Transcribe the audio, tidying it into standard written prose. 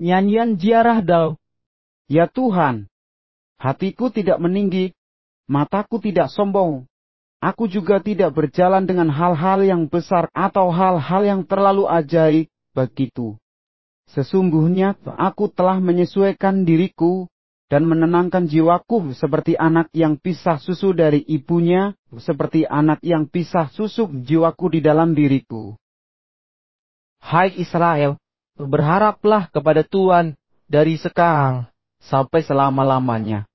nyanyian ziarah dau. Ya Tuhan, hatiku tidak meninggi, mataku tidak sombong. Aku juga tidak berjalan dengan hal-hal yang besar atau hal-hal yang terlalu ajaib begitu. Sesungguhnya aku telah menyesuaikan diriku dan menenangkan jiwaku seperti anak yang pisah susu dari ibunya, seperti anak yang pisah susu jiwaku di dalam diriku. Hai Israel, berharaplah kepada Tuhan dari sekarang sampai selama-lamanya.